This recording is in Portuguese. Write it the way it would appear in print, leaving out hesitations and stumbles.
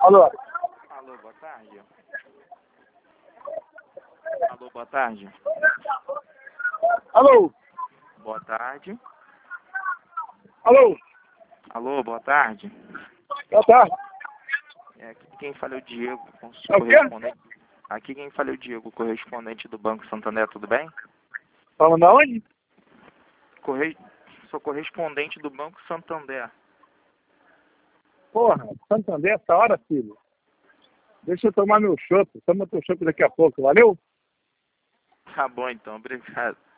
Alô? Alô, boa tarde. Alô, boa tarde. Alô? Boa tarde. Alô? Alô, boa tarde. Boa tarde. Aqui quem fala é o Diego, É o quê? correspondente. Aqui quem fala é o Diego, correspondente do Banco Santander, tudo bem? Falando da onde? Sou correspondente do Banco Santander. Porra, Santander, essa hora, filho. Deixa eu tomar meu chopp. Toma teu chopp daqui a pouco, valeu? Tá bom então, obrigado.